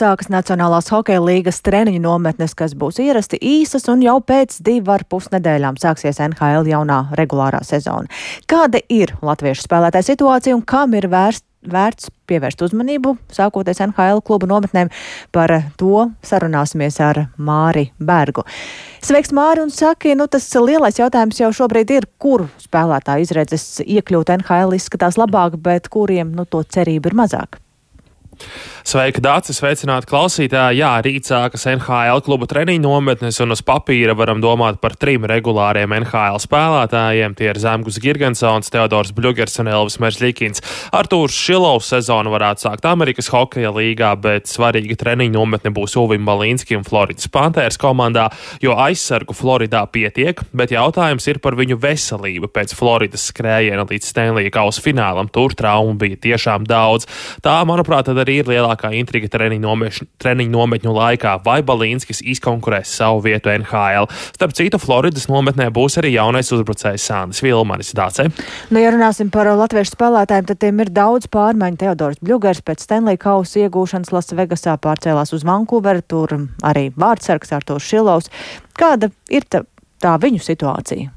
Sākas Nacionālās hokeja līgas treniņu nometnes, kas būs ierasti īsas, un jau pēc 2,5 nedēļām sāksies NHL jaunā regulārā sezona. Kāda ir latviešu spēlētāja situācija un kam ir vērts pievērst uzmanību, sākoties NHL klubu nometnēm? Par to sarunāsimies ar Māri Bergu. Sveiks, Māri, un saki, tas lielais jautājums jau šobrīd ir, kuru spēlētāju izredzes iekļūt NHL izskatās labāk, bet kuriem to cerība ir mazāk? Sveika, Dācis, sveicināti klausītāji. Jā, rīt sākas NHL klubu treniņu nometnes, un uz papīra varam domāt par 3 regulāriem NHL spēlētājiem. Tie ir Zemgus Girgensons, Teodors Bļugers un Elvis Merzlikins. Artūrs Šilovs sezonu varētu sākt Amerikas hokeja līgā, bet svarīga treniņu nometne būs Uvim Balinski un Floridas Panthers komandā, jo aizsargu Floridā pietiek, bet jautājums ir par viņu veselību. Pēc Floridas skrējiena līdz Stanley kausa finālam tur traumu bija tiešām daudz. Tā, manuprāt, tad arī ir lielākā intriga treniņu nometņu laikā, vai Balinskis izkonkurēs savu vietu NHL. Starp citu, Floridas nometnē būs arī jaunais uzbrucējs Sandis Vilmanis. Dāce? Ja runāsim par latviešu spēlētājiem, tad tiem ir daudz pārmaiņu. Teodors Bļugers pēc Stanley kausa iegūšanas Lasvegasā pārcēlās uz Vankūveru, tur arī vārdsargs Artūrs Šilovs. Kāda ir tā viņu situācija?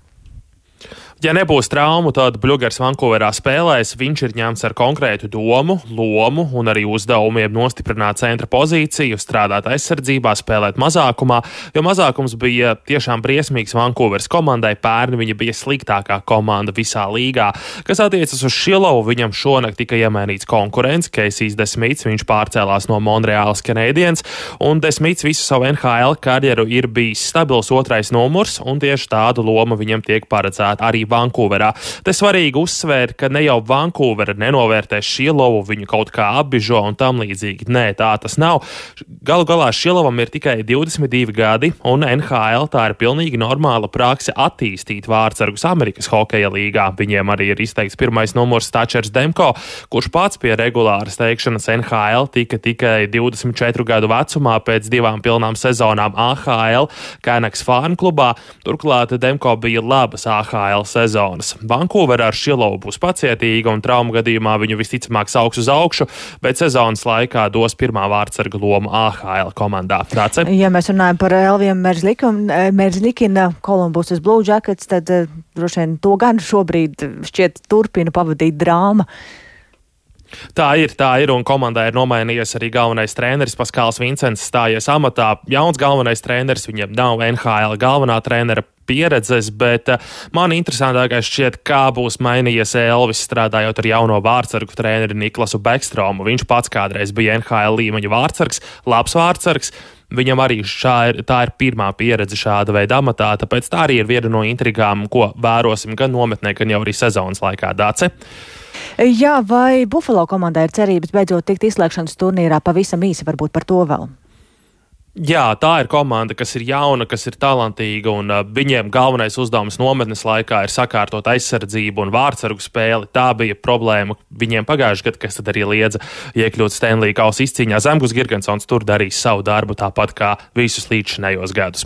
Ja nebūs traumu, tad Bļugers Vankūverā spēlēs. Viņš ir ņemts ar konkrētu domu, lomu un arī uzdevumiem nostiprināt centra pozīciju, strādāt aizsardzībā, spēlēt mazākumā, jo mazākums bija tiešām briesmīgs Vankūveras komandai. Pērni viņa bija sliktākā komanda visā līgā. Kas attiecas uz Šilovu, viņam šonakt tika iemainīts konkurents, Casey's DeSmits, viņš pārcēlās no Montreāls Canadiens, un DeSmits visu savu NHL karjeru ir bijis stabils 2. numurs, un tieši tādu lomu viņam tiek paredzēta arī Vankūverā. Te svarīgi uzsvērt, ka ne jau Vankūvera nenovērtē Šilovu, viņu kaut kā apbižo un tam līdzīgi. Nē, tā tas nav. Galu galā Šilovam ir tikai 22 gadi, un NHL tā ir pilnīgi normāla prakse attīstīt vārdsargus Amerikas hokeja līgā. Viņiem arī ir izteikts 1. numurs Tačers Demko, kurš pats pie regulāras teikšanas NHL tika tikai 24 gadu vecumā pēc 2 pilnām sezonām AHL Canucks fānu klubā. Turklāt Demko bija labas AHL sezonas. Vankūverā ar Šilovu būs pacietīga un traumu gadījumā viņu visticamāk sauks uz augšu, bet sezonas laikā dos 1. vārdsarga lomu AHL komandā. Dāce? Ja mēs runājam par Elviju Merzlikinu, Columbusas Blue Jackets, tad droši vien to gan šobrīd šķiet turpina pavadīt drāma. Tā ir, un komandai ir nomainījies arī galvenais treneris Paskāls Vincents, stājies amatā. Jauns galvenais treneris, viņam nav NHL galvenā trenera pieredzes, bet man interesantākais šķiet, kā būs mainījies Elvis strādājot ar jauno vārdsargu treneri Niklasu Bekstromu. Viņš pats kādreiz bija NHL līmeņa vārdsargs, labs vārdsargs. Viņam arī tā ir pirmā pieredze šāda veida amatā, tāpēc tā arī ir viena no intrigām, ko vērosim gan nometnē, gan jau arī sezonas laikā. Dāce? Jā, vai Buffalo komandai ir cerības beidzot tikt izslēgšanas turnīrā? Pavisam īsi varbūt par to vēl. Jā, tā ir komanda, kas ir jauna, kas ir talantīga, un viņiem galvenais uzdevums nometnes laikā ir sakārtot aizsardzību un vārdsargu spēli. Tā bija problēma viņiem pagājušajā gadā, kas tad arī liedza iekļūt Stanley kausa izcīņā. Zemgus Girgensons tur darīs savu darbu tāpat kā visus līdzšinējos gadus.